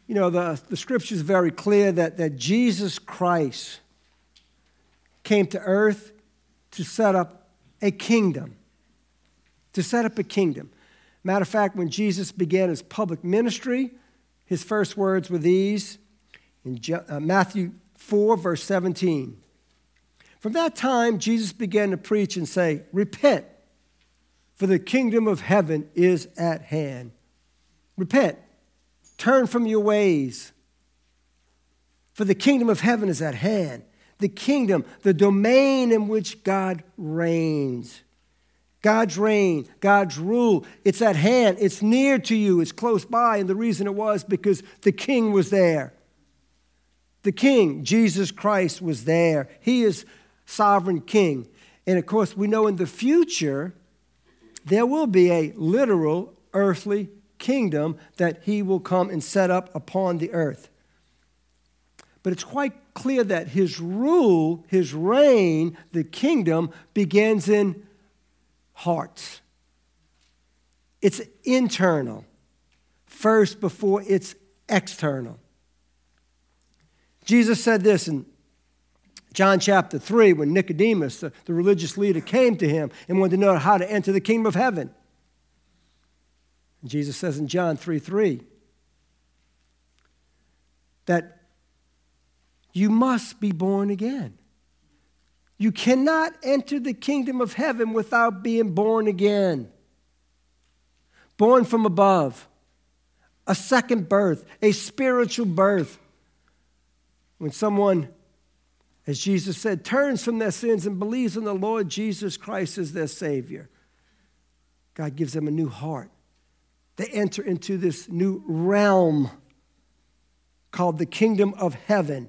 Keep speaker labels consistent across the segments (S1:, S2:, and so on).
S1: You know, the scripture is very clear that Jesus Christ came to earth to set up a kingdom. To set up a kingdom. Matter of fact, when Jesus began his public ministry, his first words were these in Matthew 4, verse 17. From that time, Jesus began to preach and say, "Repent, for the kingdom of heaven is at hand." Repent. Turn from your ways. For the kingdom of heaven is at hand. The kingdom, the domain in which God reigns. God's reign, God's rule, it's at hand. It's near to you. It's close by. And the reason it was because the king was there. The king, Jesus Christ, was there. He is sovereign king. And of course, we know in the future, there will be a literal earthly kingdom that he will come and set up upon the earth. But it's quite clear that his rule, his reign, the kingdom begins in hearts. It's internal first before it's external. Jesus said this in John chapter 3 when Nicodemus, the religious leader, came to him and wanted to know how to enter the kingdom of heaven. And Jesus says in John 3:3 that you must be born again. You cannot enter the kingdom of heaven without being born again. Born from above. A second birth, a spiritual birth. When someone, as Jesus said, turns from their sins and believes in the Lord Jesus Christ as their Savior, God gives them a new heart. They enter into this new realm called the kingdom of heaven.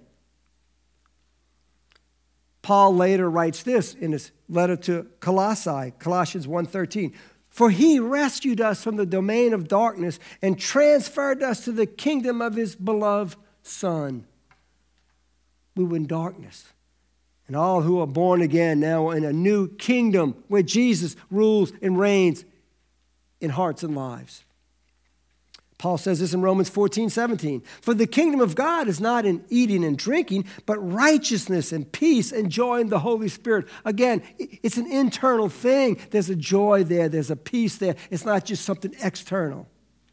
S1: Paul later writes this in his letter to Colossae, Colossians 1:13. For he rescued us from the domain of darkness and transferred us to the kingdom of his beloved Son. We were in darkness. And all who are born again now are in a new kingdom where Jesus rules and reigns in hearts and lives. Paul says this in Romans 14:17. For the kingdom of God is not in eating and drinking, but righteousness and peace and joy in the Holy Spirit. Again, it's an internal thing. There's a joy there. There's a peace there. It's not just something external.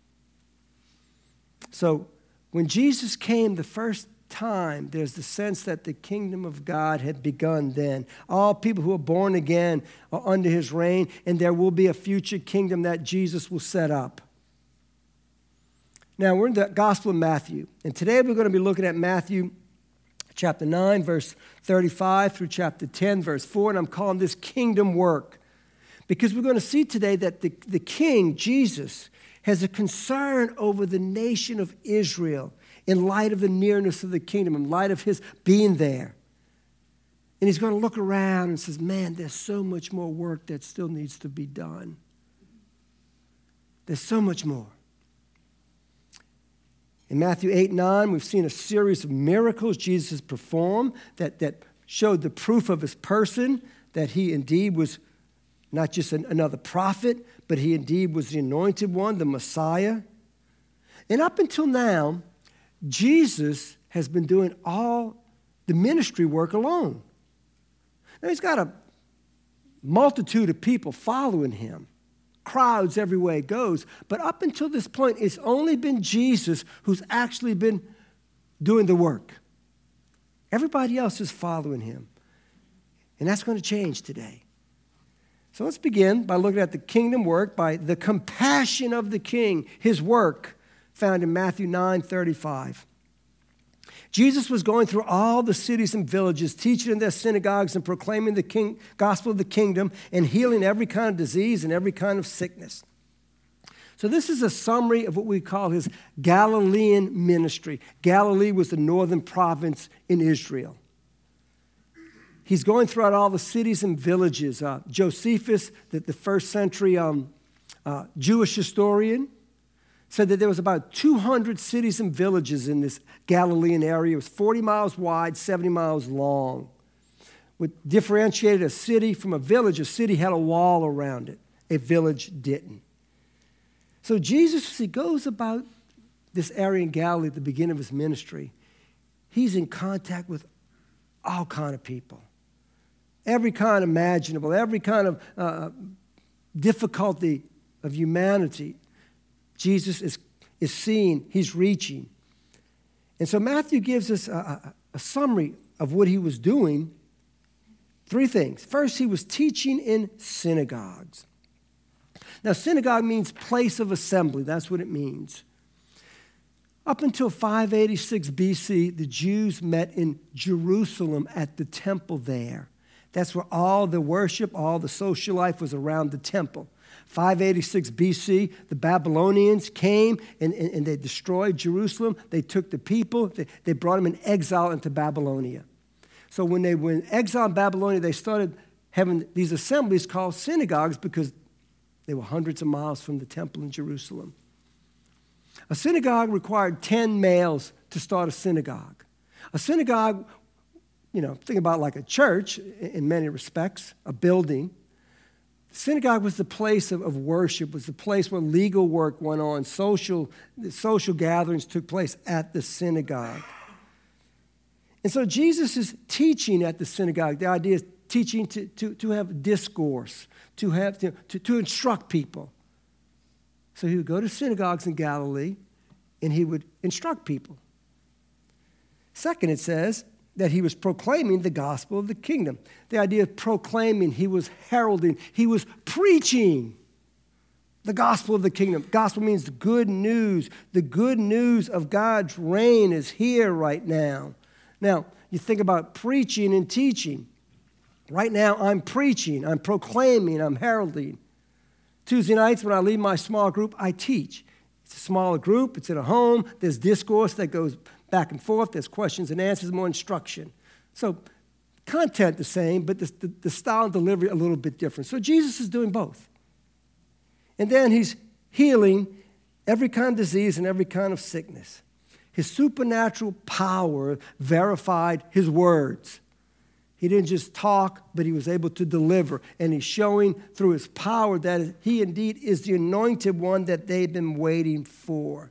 S1: So when Jesus came the first time, there's the sense that the kingdom of God had begun then. All people who are born again are under his reign, and there will be a future kingdom that Jesus will set up. Now, we're in the Gospel of Matthew, and today we're going to be looking at Matthew chapter 9, verse 35 through chapter 10, verse 4, and I'm calling this kingdom work because we're going to see today that the king, Jesus, has a concern over the nation of Israel in light of the nearness of the kingdom, in light of his being there. And he's going to look around and says, man, there's so much more work that still needs to be done. There's so much more. In Matthew 8-9, we've seen a series of miracles Jesus performed that showed the proof of his person, that he indeed was not just another prophet, but he indeed was the anointed one, the Messiah. And up until now, Jesus has been doing all the ministry work alone. Now, he's got a multitude of people following him. Crowds everywhere he goes. But up until this point, it's only been Jesus who's actually been doing the work. Everybody else is following him. And that's going to change today. So let's begin by looking at the kingdom work, by the compassion of the king, his work found in Matthew 9:35. Jesus was going through all the cities and villages, teaching in their synagogues and proclaiming the gospel of the kingdom and healing every kind of disease and every kind of sickness. So this is a summary of what we call his Galilean ministry. Galilee was the northern province in Israel. He's going throughout all the cities and villages. Josephus, the first century Jewish historian, said that there was about 200 cities and villages in this Galilean area. It was 40 miles wide, 70 miles long. What differentiated a city from a city had a wall around it. A village didn't. So Jesus, as he goes about this area in Galilee at the beginning of his ministry, he's in contact with all kind of people. Every kind imaginable, every kind of difficulty of humanity, Jesus is seeing, he's reaching. And so Matthew gives us a summary of what he was doing. 3 things. First, he was teaching in synagogues. Now, synagogue means place of assembly. That's what it means. Up until 586 BC, the Jews met in Jerusalem at the temple there. That's where all the worship, all the social life was around the temple. 586 BC, the Babylonians came and they destroyed Jerusalem. They took the people, they brought them in exile into Babylonia. So when they were in exile in Babylonia, they started having these assemblies called synagogues because they were hundreds of miles from the temple in Jerusalem. A synagogue required 10 males to start a synagogue. A synagogue, think about like a church in many respects, a building. The synagogue was the place of worship, was the place where legal work went on, social gatherings took place at the synagogue. And so Jesus is teaching at the synagogue. The idea is teaching to have discourse, to instruct people. So he would go to synagogues in Galilee and he would instruct people. Second, it says that he was proclaiming the gospel of the kingdom. The idea of proclaiming, he was heralding, he was preaching the gospel of the kingdom. Gospel means good news. The good news of God's reign is here right now. Now, you think about preaching and teaching. Right now, I'm preaching, I'm proclaiming, I'm heralding. Tuesday nights when I lead my small group, I teach. It's a smaller group, it's at a home, there's discourse that goes back and forth, there's questions and answers, more instruction. So content the same, but the style and delivery a little bit different. So Jesus is doing both. And then he's healing every kind of disease and every kind of sickness. His supernatural power verified his words. He didn't just talk, but he was able to deliver. And he's showing through his power that he indeed is the anointed one that they've been waiting for.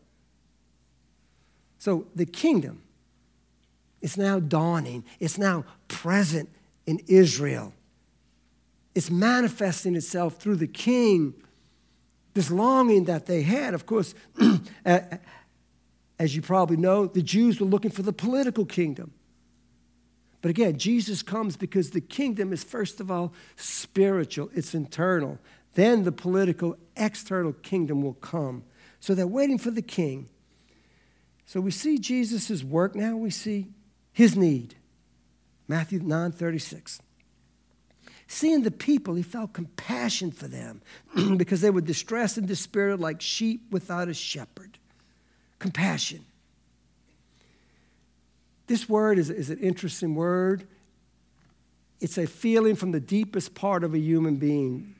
S1: So the kingdom is now dawning. It's now present in Israel. It's manifesting itself through the king. This longing that they had, of course, as you probably know, the Jews were looking for the political kingdom. But again, Jesus comes because the kingdom is, first of all, spiritual. It's internal. Then the political, external kingdom will come. So they're waiting for the king. So we see Jesus' work. Now we see his need. Matthew 9:36. Seeing the people, he felt compassion for them because they were distressed and dispirited like sheep without a shepherd. Compassion. This word is an interesting word. It's a feeling from the deepest part of a human being.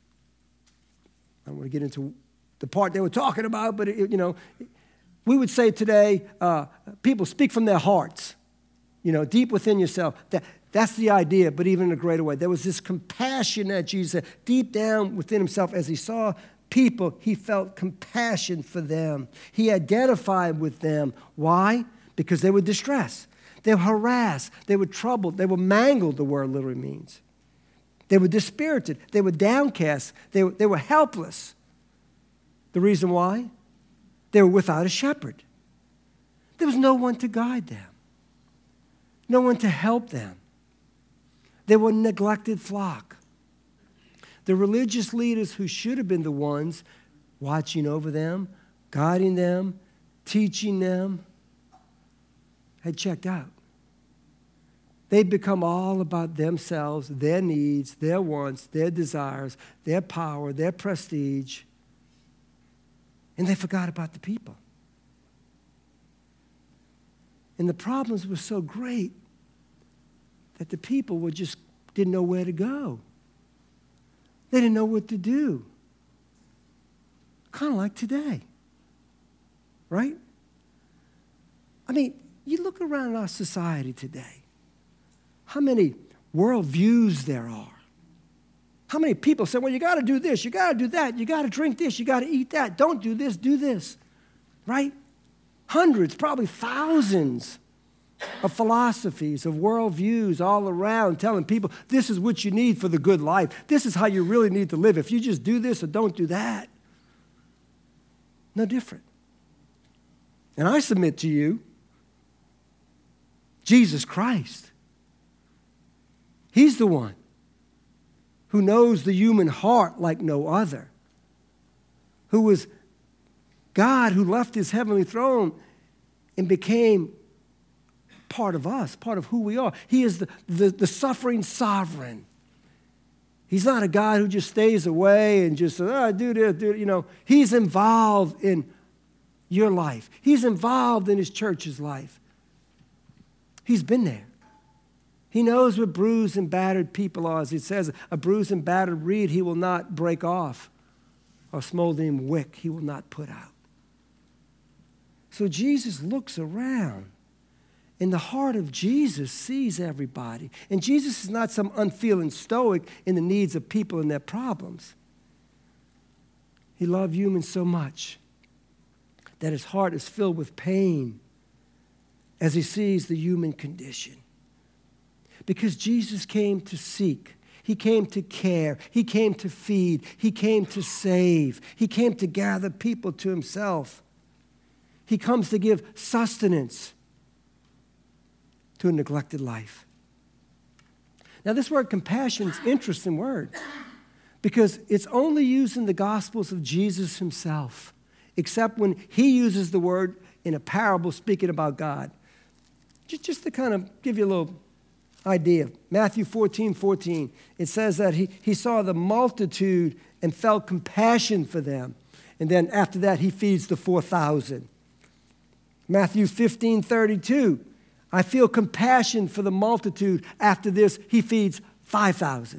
S1: I don't want to get into the part they were talking about, but we would say today, people speak from their hearts, deep within yourself. That's the idea, but even in a greater way. There was this compassion that Jesus had deep down within himself as he saw people, he felt compassion for them. He identified with them. Why? Because they were distressed. They were harassed. They were troubled. They were mangled, the word literally means. They were dispirited. They were downcast. They were helpless. The reason why? They were without a shepherd. There was no one to guide them. No one to help them. They were a neglected flock. The religious leaders who should have been the ones watching over them, guiding them, teaching them, had checked out. They'd become all about themselves, their needs, their wants, their desires, their power, their prestige, and they forgot about the people. And the problems were so great that the people didn't know where to go. They didn't know what to do. Kind of like today, right? I mean, you look around our society today, how many worldviews there are. How many people say, well, you got to do this, you got to do that, you got to drink this, you got to eat that. Don't do this, do this, right? hundreds, probably thousands of philosophies, of worldviews all around telling people this is what you need for the good life. This is how you really need to live. If you just do this or don't do that, no different. And I submit to you, Jesus Christ, He's the one who knows the human heart like no other, who was God who left His heavenly throne and became part of us, part of who we are. He is the suffering sovereign. He's not a God who just stays away and just says, do this. He's involved in your life. He's involved in His church's life. He's been there. He knows what bruised and battered people are. As it says, a bruised and battered reed He will not break off, or smoldering wick He will not put out. So Jesus looks around, and the heart of Jesus sees everybody. And Jesus is not some unfeeling stoic in the needs of people and their problems. He loved humans so much that His heart is filled with pain as He sees the human condition. Because Jesus came to seek. He came to care. He came to feed. He came to save. He came to gather people to Himself. He comes to give sustenance to a neglected life. Now, this word compassion is an interesting word because it's only used in the Gospels of Jesus Himself, except when He uses the word in a parable speaking about God. Just to kind of give you a little idea. Matthew 14:14, it says that he saw the multitude and felt compassion for them. And then after that, He feeds the 4,000. Matthew 15:32, I feel compassion for the multitude. After this, He feeds 5,000.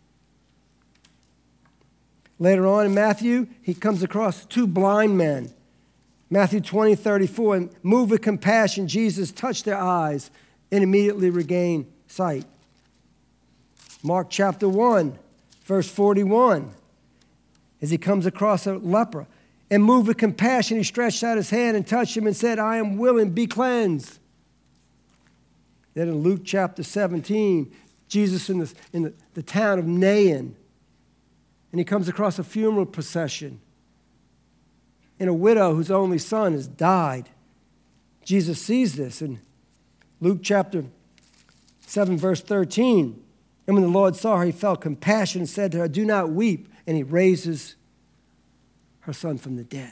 S1: Later on in Matthew, He comes across 2 blind men. Matthew 20:34, and moved with compassion, Jesus touched their eyes and immediately regained sight. Mark chapter 1, verse 41, as He comes across a leper. And moved with compassion, He stretched out His hand and touched him and said, I am willing, be cleansed. Then in Luke chapter 17, Jesus in the town of Nain, and He comes across a funeral procession and a widow whose only son has died. Jesus sees this in Luke chapter 7, verse 13. And when the Lord saw her, He felt compassion and said to her, do not weep. And He raises her son from the dead.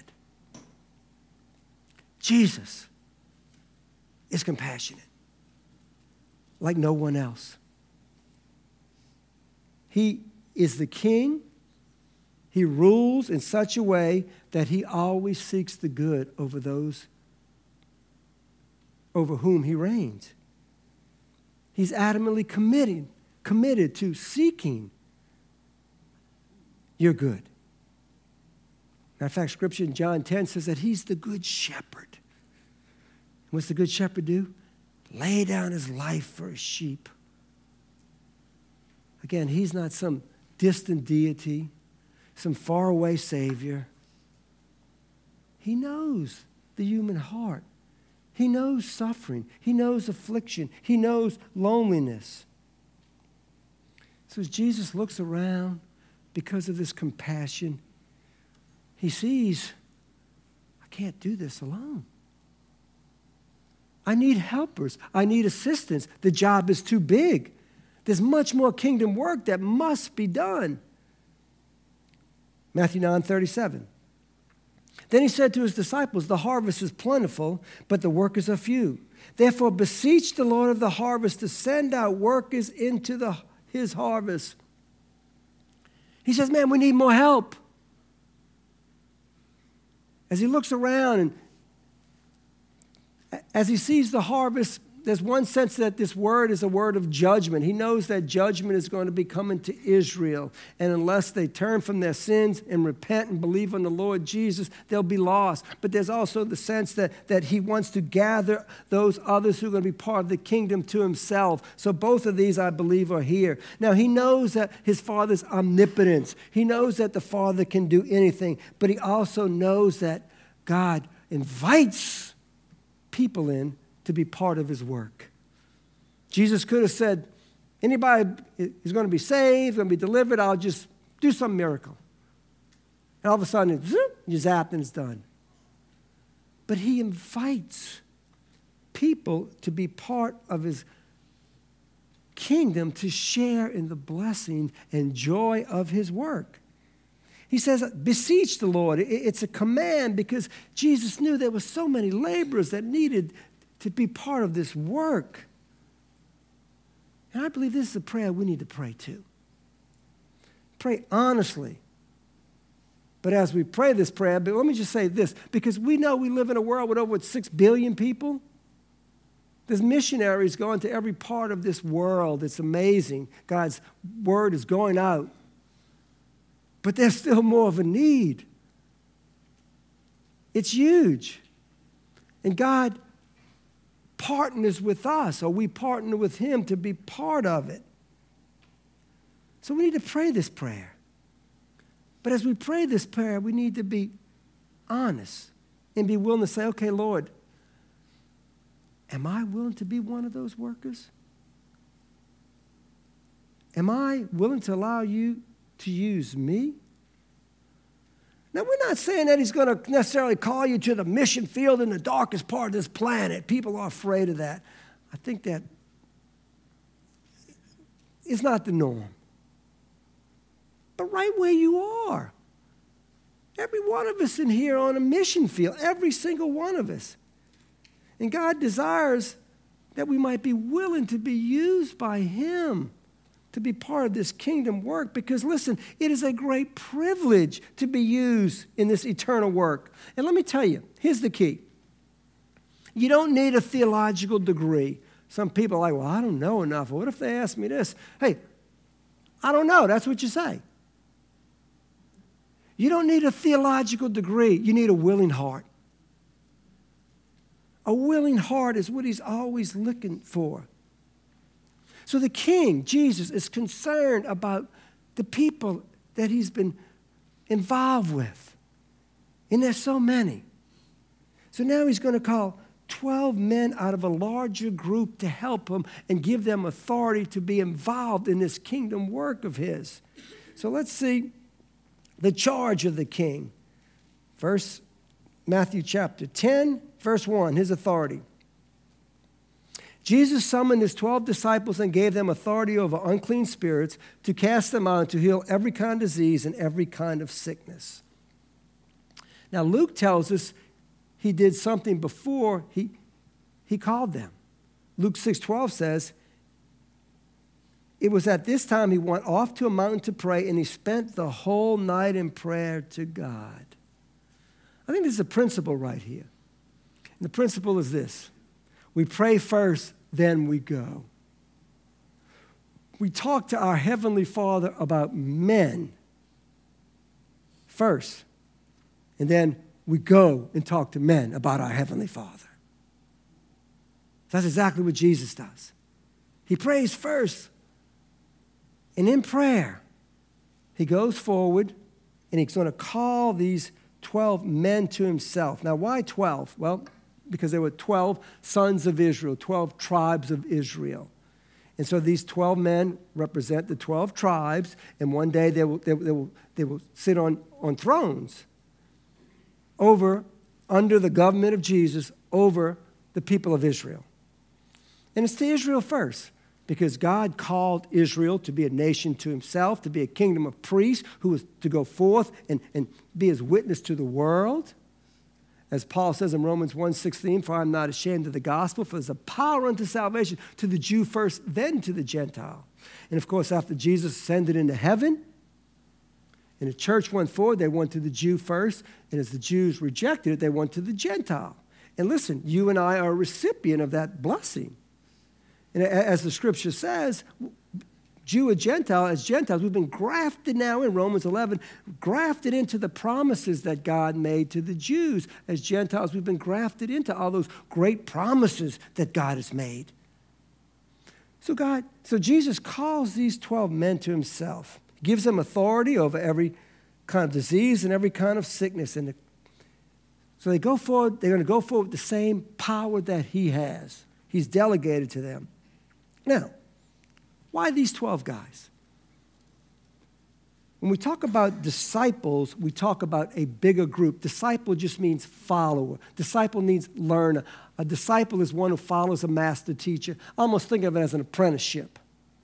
S1: Jesus is compassionate like no one else. He is the King. He rules in such a way that He always seeks the good over those over whom He reigns. He's adamantly committed to seeking your good. Matter of fact, Scripture in John 10 says that He's the good shepherd. What's the good shepherd do? Lay down His life for His sheep. Again, He's not some distant deity, some faraway Savior. He knows the human heart. He knows suffering. He knows affliction. He knows loneliness. So as Jesus looks around because of this compassion, He sees, I can't do this alone. I need helpers. I need assistance. The job is too big. There's much more kingdom work that must be done. Matthew 9:37. Then He said to His disciples, the harvest is plentiful, but the workers are few. Therefore, beseech the Lord of the harvest to send out workers into His harvest. He says, man, we need more help. As He looks around and as He sees the harvest, there's one sense that this word is a word of judgment. He knows that judgment is going to be coming to Israel. And unless they turn from their sins and repent and believe on the Lord Jesus, they'll be lost. But there's also the sense that He wants to gather those others who are going to be part of the kingdom to Himself. So both of these, I believe, are here. Now, He knows that His Father's omnipotence. He knows that the Father can do anything. But He also knows that God invites people in to be part of his work. Jesus could have said, anybody is going to be saved, going to be delivered, I'll just do some miracle. And all of a sudden, you zap and it's done. But he invites people to be part of his kingdom, to share in the blessing and joy of his work. He says, beseech the Lord. It's a command because Jesus knew there were so many laborers that needed to be part of this work. And I believe this is a prayer we need to pray too. Pray honestly. But as we pray this prayer, but let me just say this, because we know we live in a world with over 6 billion people. There's missionaries going to every part of this world. It's amazing. God's word is going out. But there's still more of a need. It's huge. And God partners with us, or we partner with him to be part of it. So we need to pray this prayer. But as we pray this prayer, we need to be honest and be willing to say, okay, Lord, am I willing to be one of those workers? Am I willing to allow you to use me? Now, we're not saying that he's going to necessarily call you to the mission field in the darkest part of this planet. People are afraid of that. I think that is not the norm. But right where you are, every one of us in here on a mission field, every single one of us. And God desires that we might be willing to be used by him to be part of this kingdom work. Because listen, it is a great privilege to be used in this eternal work. And let me tell you, here's the key. You don't need a theological degree. Some people are like, well, I don't know enough. What if they ask me this? Hey, I don't know. That's what you say. You don't need a theological degree. You need a willing heart. A willing heart is what he's always looking for. So the King, Jesus, is concerned about the people that he's been involved with. And there's so many. So now he's going to call 12 men out of a larger group to help him and give them authority to be involved in this kingdom work of his. So let's see the charge of the king. Matthew chapter 10, verse 1, his authority. Jesus summoned his 12 disciples and gave them authority over unclean spirits to cast them out and to heal every kind of disease and every kind of sickness. Now, Luke tells us he did something before he called them. Luke 6:12 says, it was at this time he went off to a mountain to pray, and he spent the whole night in prayer to God. I think there's a principle right here. And the principle is this. We pray first, then we go. We talk to our Heavenly Father about men first, and then we go and talk to men about our Heavenly Father. That's exactly what Jesus does. He prays first, and in prayer, he goes forward, and he's going to call these 12 men to himself. Now, why 12? Well, because there were 12 sons of Israel, 12 tribes of Israel. And so these 12 men represent the 12 tribes, and one day they will sit on thrones under the government of Jesus over the people of Israel. And it's to Israel first, because God called Israel to be a nation to himself, to be a kingdom of priests who was to go forth and be his witness to the world. As Paul says in Romans 1:16, for I am not ashamed of the gospel, for there's a power unto salvation to the Jew first, then to the Gentile. And of course, after Jesus ascended into heaven, and the church went forward, they went to the Jew first, and as the Jews rejected it, they went to the Gentile. And listen, you and I are a recipient of that blessing. And as the scripture says, Jew or Gentile, as Gentiles, we've been grafted now in Romans 11, grafted into the promises that God made to the Jews. As Gentiles, we've been grafted into all those great promises that God has made. So Jesus calls these 12 men to himself. He gives them authority over every kind of disease and every kind of sickness. And So they go forward, they're going to go forward with the same power that he has. He's delegated to them. Now, why these 12 guys? When we talk about disciples, we talk about a bigger group. Disciple just means follower. Disciple means learner. A disciple is one who follows a master teacher. I almost think of it as an apprenticeship.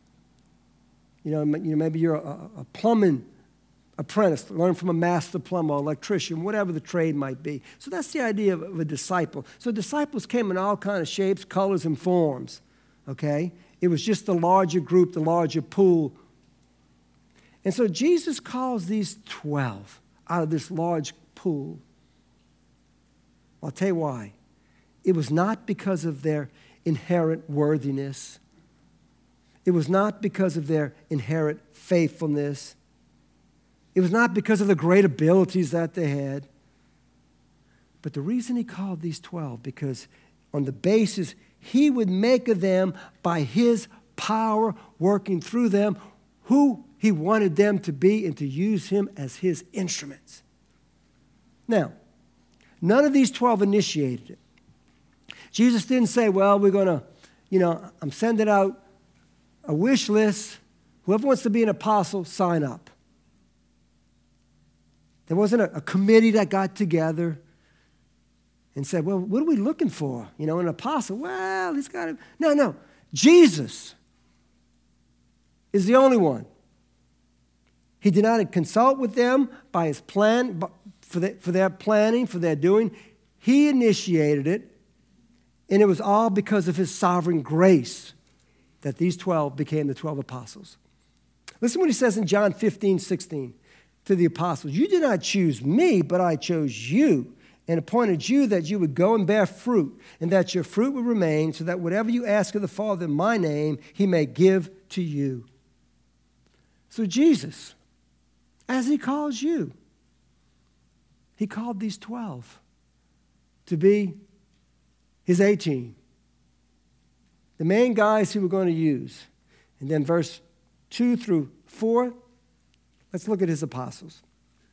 S1: Maybe you're a plumbing apprentice, learn from a master plumber, electrician, whatever the trade might be. So that's the idea of a disciple. So disciples came in all kinds of shapes, colors, and forms, okay? It was just the larger group, the larger pool. And so Jesus calls these 12 out of this large pool. I'll tell you why. It was not because of their inherent worthiness. It was not because of their inherent faithfulness. It was not because of the great abilities that they had. But the reason he called these 12, because on the basis he would make of them by his power working through them who he wanted them to be and to use him as his instruments. Now, none of these 12 initiated it. Jesus didn't say, well, we're going to, I'm sending out a wish list. Whoever wants to be an apostle, sign up. There wasn't a committee that got together and said, well, what are we looking for? An apostle. Well, he's got to. No. Jesus is the only one. He did not consult with them by his plan, for their planning, for their doing. He initiated it, and it was all because of his sovereign grace that these 12 became the 12 apostles. Listen what he says in John 15:16 to the apostles. You did not choose me, but I chose you and appointed you that you would go and bear fruit, and that your fruit would remain, so that whatever you ask of the Father in my name, he may give to you. So Jesus, as he calls you, he called these 12 to be his 18. The main guys he was going to use. And then verse 2 through 4, let's look at his apostles.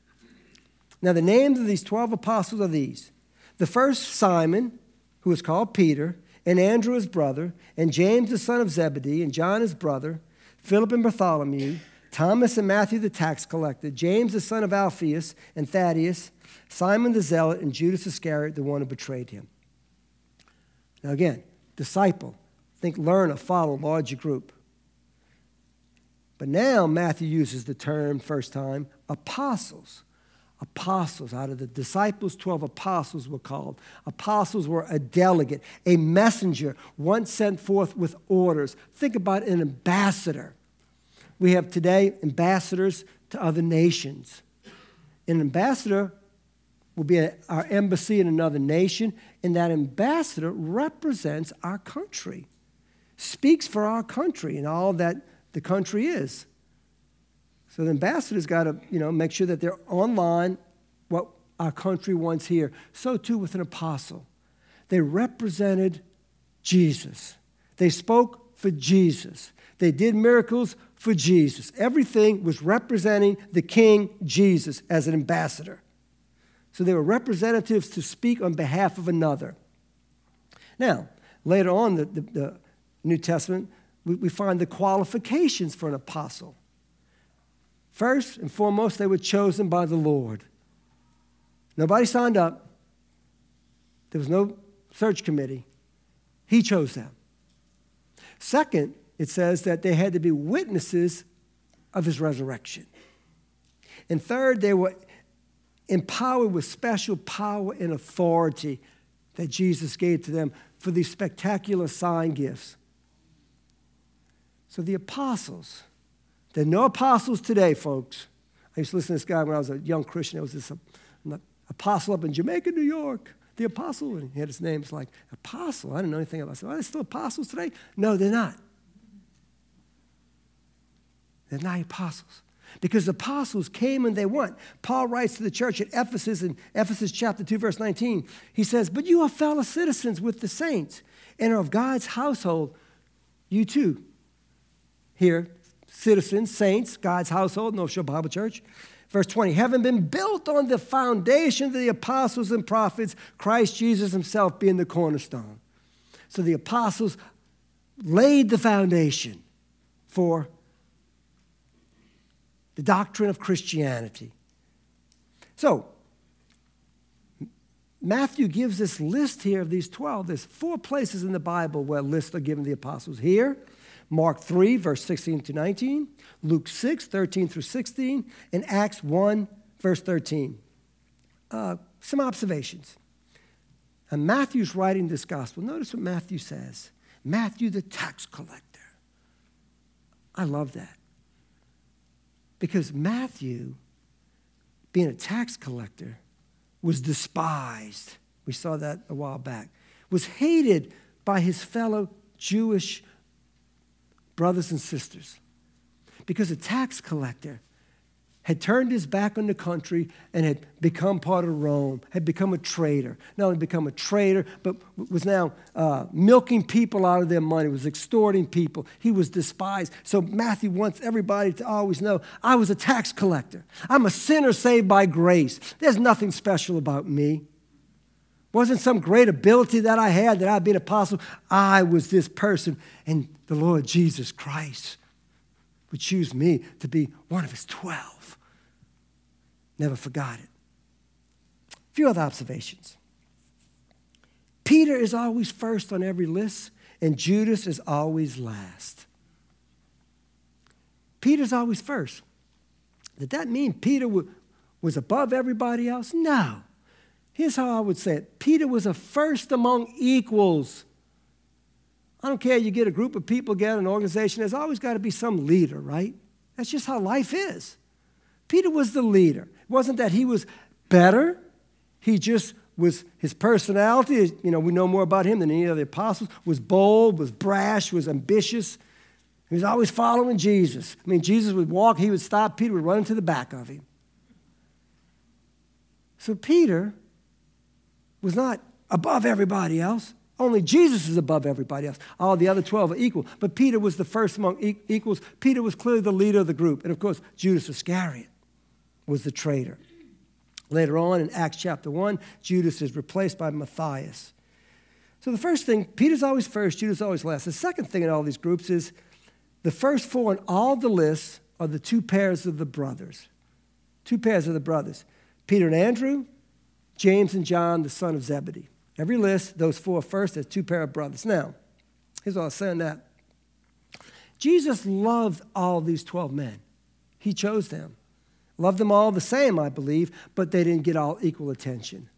S1: Now the names of these 12 apostles are these. The first, Simon, who is called Peter, and Andrew his brother, and James the son of Zebedee, and John his brother, Philip and Bartholomew, Thomas and Matthew the tax collector, James the son of Alphaeus and Thaddeus, Simon the zealot, and Judas Iscariot, the one who betrayed him. Now again, disciple. Think learner, follow, larger group. But now Matthew uses the term, first time, apostles. Apostles. Out of the disciples, 12 apostles were called. Apostles were a delegate, a messenger, one sent forth with orders. Think about an ambassador. We have today ambassadors to other nations. An ambassador will be our embassy in another nation, and that ambassador represents our country, speaks for our country and all that the country is. So the ambassador's got to, make sure that they're online what our country wants here. So too with an apostle. They represented Jesus. They spoke for Jesus. They did miracles for Jesus. Everything was representing the King Jesus as an ambassador. So they were representatives to speak on behalf of another. Now, later on, the New Testament, we find the qualifications for an apostle. First and foremost, they were chosen by the Lord. Nobody signed up. There was no search committee. He chose them. Second, it says that they had to be witnesses of his resurrection. And third, they were empowered with special power and authority that Jesus gave to them for these spectacular sign gifts. So the apostles, there are no apostles today, folks. I used to listen to this guy when I was a young Christian. There was this apostle up in Jamaica, New York. The apostle, and he had his name. It's like, apostle? I didn't know anything about it. I said, are there still apostles today? No, they're not. They're not apostles. Because the apostles came and they went. Paul writes to the church at Ephesus in Ephesus chapter 2, verse 19. He says, but you are fellow citizens with the saints and are of God's household. You too. Here, citizens, saints, God's household, North Shore Bible Church. Verse 20, having been built on the foundation of the apostles and prophets, Christ Jesus himself being the cornerstone. So the apostles laid the foundation for the doctrine of Christianity. So, Matthew gives this list here of these 12. There's 4 places in the Bible where lists are given to the apostles. Here, Mark 3, verse 16 to 19, Luke 6, 13 through 16, and Acts 1, verse 13. Some observations. And Matthew's writing this gospel. Notice what Matthew says. Matthew, the tax collector. I love that. Because Matthew, being a tax collector, was despised. We saw that a while back. Was hated by his fellow Jewish brothers and sisters. Because a tax collector had turned his back on the country and had become part of Rome, had become a traitor. Not only become a traitor, but was now milking people out of their money, was extorting people. He was despised. So Matthew wants everybody to always know, I was a tax collector. I'm a sinner saved by grace. There's nothing special about me. Wasn't some great ability that I had that I'd be an apostle. I was this person, and the Lord Jesus Christ would choose me to be one of his 12. Never forgot it. A few other observations. Peter is always first on every list, and Judas is always last. Peter's always first. Did that mean Peter was above everybody else? No. Here's how I would say it. Peter was a first among equals. I don't care, you get a group of people together, an organization, there's always got to be some leader, right? That's just how life is. Peter was the leader. It wasn't that he was better. He just was, his personality, we know more about him than any other apostles, was bold, was brash, was ambitious. He was always following Jesus. Jesus would walk, he would stop, Peter would run into the back of him. So Peter was not above everybody else. Only Jesus is above everybody else. All the other 12 are equal. But Peter was the first among equals. Peter was clearly the leader of the group. And of course, Judas Iscariot was the traitor. Later on in Acts chapter 1, Judas is replaced by Matthias. So the first thing, Peter's always first, Judas always last. The second thing in all these groups is the first 4 on all the lists are the 2 pairs of the brothers. 2 pairs of the brothers. Peter and Andrew, James and John, the son of Zebedee. Every list, those 4 first, there's 2 pair of brothers. Now, here's what I was saying that. Jesus loved all these 12 men. He chose them. Loved them all the same, I believe, but they didn't get all equal attention.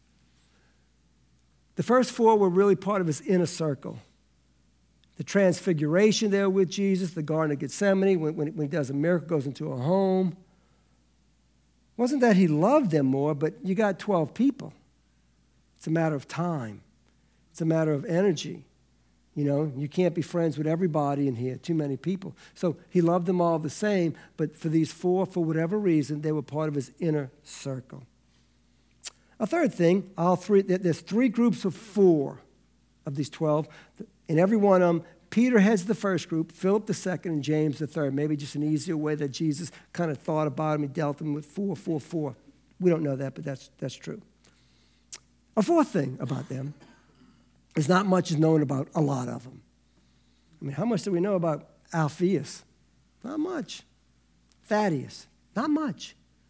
S1: The first 4 were really part of his inner circle. The transfiguration there with Jesus, the Garden of Gethsemane, when he does a miracle, goes into a home. It wasn't that he loved them more, but you got 12 people. It's a matter of time. It's a matter of energy. You can't be friends with everybody in here, too many people. So he loved them all the same, but for these 4, for whatever reason, they were part of his inner circle. A third thing, there's 3 groups of 4 of these 12. In every one of them, Peter heads the first group, Philip the second, and James the third. Maybe just an easier way that Jesus kind of thought about him. He dealt them with 4, 4, 4. We don't know that, but that's true. A fourth thing about them is not much is known about a lot of them. How much do we know about Alphaeus? Not much. Thaddeus? Not much.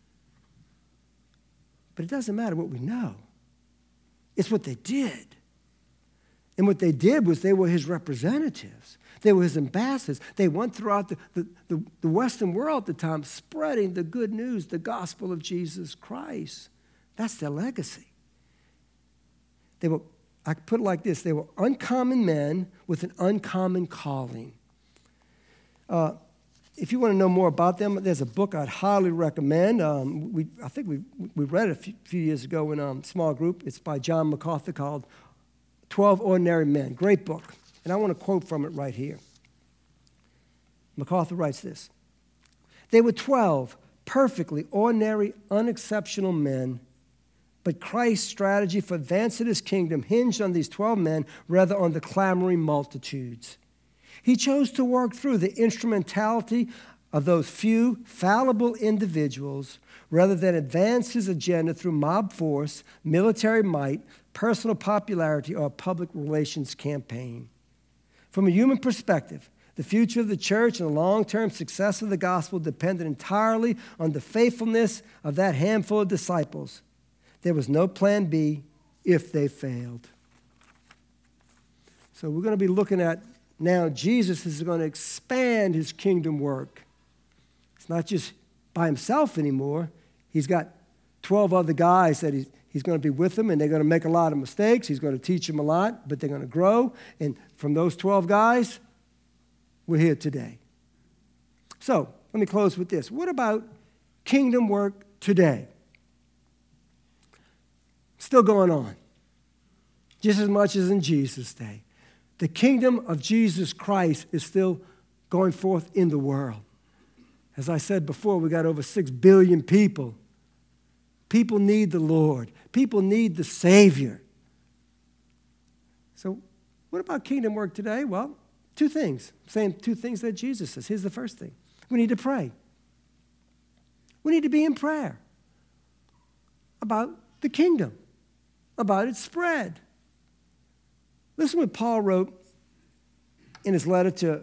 S1: But it doesn't matter what we know. It's what they did. And what they did was they were his representatives. They were his ambassadors. They went throughout the Western world at the time spreading the good news, the gospel of Jesus Christ. That's their legacy. I put it like this, they were uncommon men with an uncommon calling. If you want to know more about them, there's a book I'd highly recommend. I think we read it a few years ago in a small group. It's by John MacArthur called 12 Ordinary Men. Great book. And I want to quote from it right here. MacArthur writes this. They were 12 perfectly ordinary, unexceptional men, but Christ's strategy for advancing his kingdom hinged on these 12 men rather on the clamoring multitudes. He chose to work through the instrumentality of those few fallible individuals rather than advance his agenda through mob force, military might, personal popularity, or a public relations campaign. From a human perspective, the future of the church and the long-term success of the gospel depended entirely on the faithfulness of that handful of disciples. There was no plan B if they failed. So we're going to be looking at now Jesus is going to expand his kingdom work. It's not just by himself anymore. He's got 12 other guys that he's going to be with them, and they're going to make a lot of mistakes. He's going to teach them a lot, but they're going to grow. And from those 12 guys, we're here today. So let me close with this. What about kingdom work today? Still going on, just as much as in Jesus' day. The kingdom of Jesus Christ is still going forth in the world. As I said before, we got over 6 billion people. People need the Lord. People need the Savior. So what about kingdom work today? Well, 2 things. Same 2 things that Jesus says. Here's the first thing. We need to pray. We need to be in prayer about the kingdom, about its spread. Listen what Paul wrote in his letter to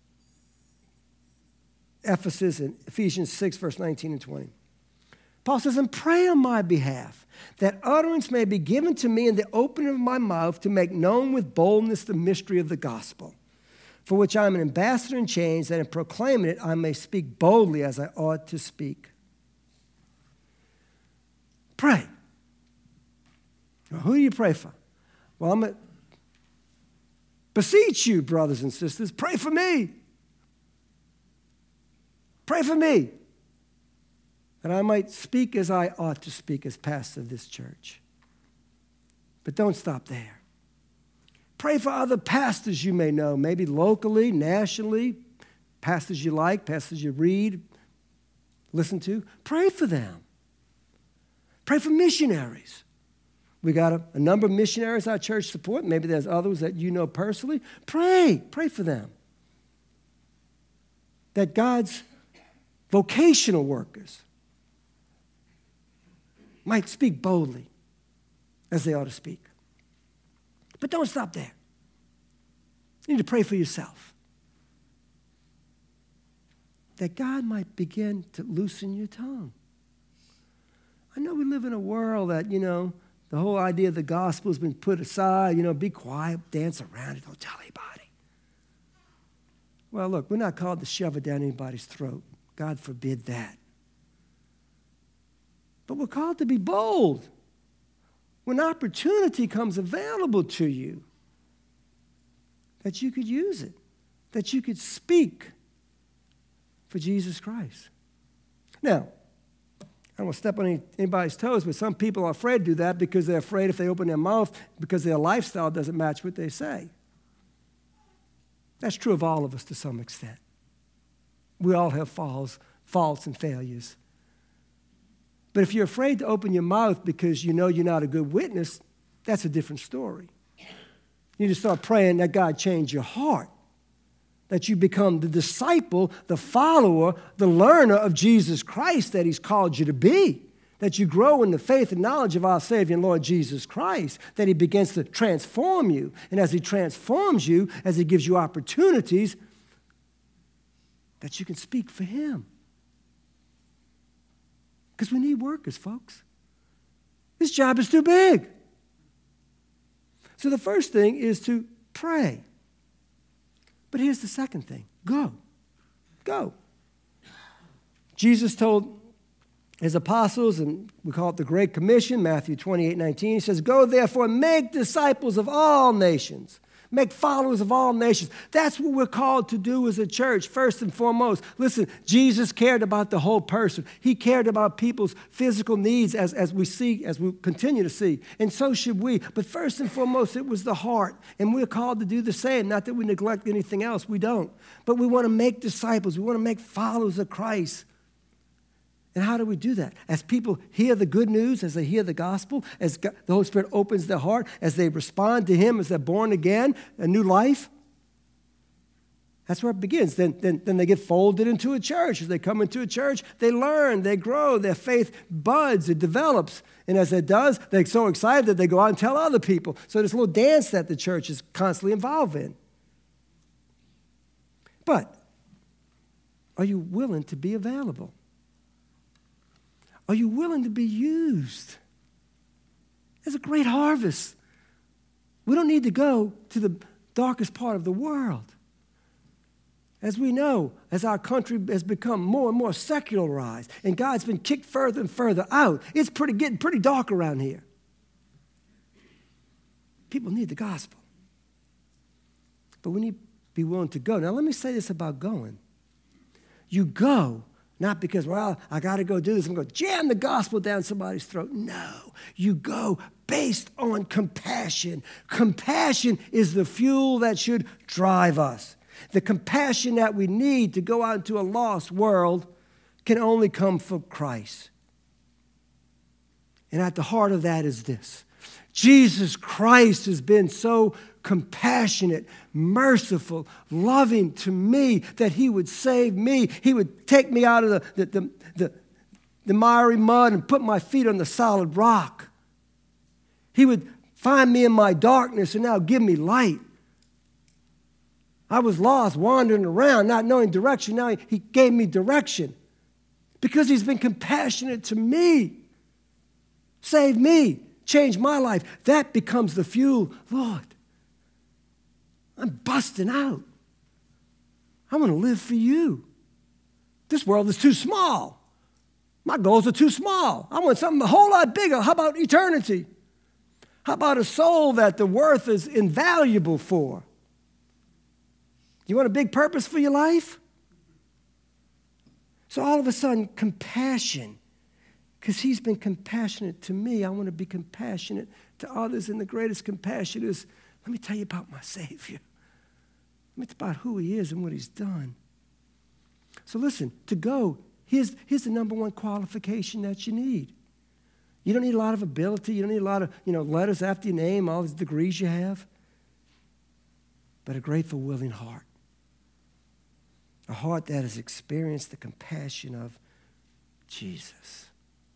S1: Ephesus in Ephesians 6, verse 19 and 20. Paul says, and pray on my behalf, that utterance may be given to me in the opening of my mouth to make known with boldness the mystery of the gospel, for which I am an ambassador in chains, that in proclaiming it I may speak boldly as I ought to speak. Pray. Well, who do you pray for? Well, I'm going to beseech you, brothers and sisters, pray for me. Pray for me, that I might speak as I ought to speak as pastor of this church. But don't stop there. Pray for other pastors you may know, maybe locally, nationally, pastors you like, pastors you read, listen to. Pray for them. Pray for missionaries. We got a number of missionaries our church support. Maybe there's others that you know personally. Pray for them. That God's vocational workers might speak boldly as they ought to speak. But don't stop there. You need to pray for yourself. That God might begin to loosen your tongue. I know we live in a world that, the whole idea of the gospel has been put aside. Be quiet, dance around it, don't tell anybody. Well, look, we're not called to shove it down anybody's throat. God forbid that. But we're called to be bold. When opportunity comes available to you, that you could use it, that you could speak for Jesus Christ. Now, I don't want to step on anybody's toes, but some people are afraid to do that because they're afraid if they open their mouth because their lifestyle doesn't match what they say. That's true of all of us to some extent. We all have faults and failures. But if you're afraid to open your mouth because you know you're not a good witness, that's a different story. You need to start praying that God change your heart, that you become the disciple, the follower, the learner of Jesus Christ that he's called you to be, that you grow in the faith and knowledge of our Savior and Lord Jesus Christ, that he begins to transform you. And as he transforms you, as he gives you opportunities, that you can speak for him. Because we need workers, folks. This job is too big. So the first thing is to pray. But here's the second thing. Go. Go. Jesus told his apostles, and we call it the Great Commission, Matthew 28:19. He says, go therefore and make disciples of all nations. Make followers of all nations. That's what we're called to do as a church, first and foremost. Listen, Jesus cared about the whole person. He cared about people's physical needs as we continue to see. And so should we. But first and foremost, it was the heart. And we're called to do the same. Not that we neglect anything else. We don't. But we want to make disciples. We want to make followers of Christ. And how do we do that? As people hear the good news, as they hear the gospel, as the Holy Spirit opens their heart, as they respond to him, as they're born again, a new life. That's where it begins. Then they get folded into a church. As they come into a church, they learn, they grow, their faith buds, it develops. And as it does, they're so excited that they go out and tell other people. So this little dance that the church is constantly involved in. But are you willing to be available? Are you willing to be used? There's a great harvest. We don't need to go to the darkest part of the world. As we know, as our country has become more and more secularized and God's been kicked further and further out, it's getting pretty dark around here. People need the gospel. But we need to be willing to go. Now, let me say this about going. You go not because, well, I got to go do this. I'm going to jam the gospel down somebody's throat. No, you go based on compassion. Compassion is the fuel that should drive us. The compassion that we need to go out into a lost world can only come from Christ. And at the heart of that is this. Jesus Christ has been so compassionate, merciful, loving to me that he would save me. He would take me out of the miry mud and put my feet on the solid rock. He would find me in my darkness and now give me light. I was lost, wandering around, not knowing direction. Now he gave me direction because he's been compassionate to me. Save me, change my life. That becomes the fuel. Lord, I'm busting out. I want to live for you. This world is too small. My goals are too small. I want something a whole lot bigger. How about eternity? How about a soul that the worth is invaluable for? You want a big purpose for your life? So all of a sudden, compassion, because he's been compassionate to me, I want to be compassionate to others. And the greatest compassion is, let me tell you about my Savior. Let me tell you about who he is and what he's done. So listen, to go, here's the number one qualification that you need. You don't need a lot of ability. You don't need a lot of letters after your name, all these degrees you have. But a grateful, willing heart. A heart that has experienced the compassion of Jesus.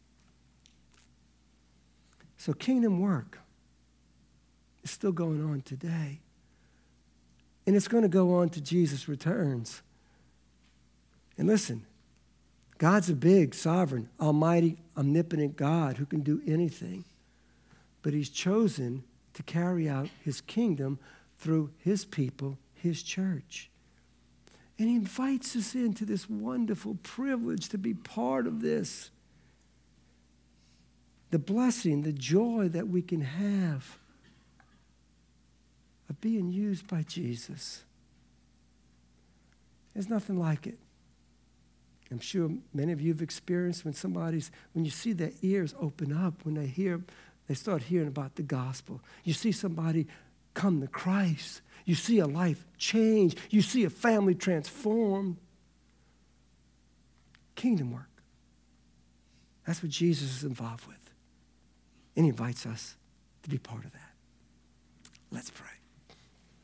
S1: So kingdom work is still going on today. And it's going to go on to Jesus returns. And listen, God's a big, sovereign, almighty, omnipotent God who can do anything. But he's chosen to carry out his kingdom through his people, his church. And he invites us into this wonderful privilege to be part of this. The blessing, the joy that we can have of being used by Jesus. There's nothing like it. I'm sure many of you have experienced when you see their ears open up, when they start hearing about the gospel. You see somebody come to Christ. You see a life change. You see a family transformed. Kingdom work. That's what Jesus is involved with. And he invites us to be part of that. Let's pray.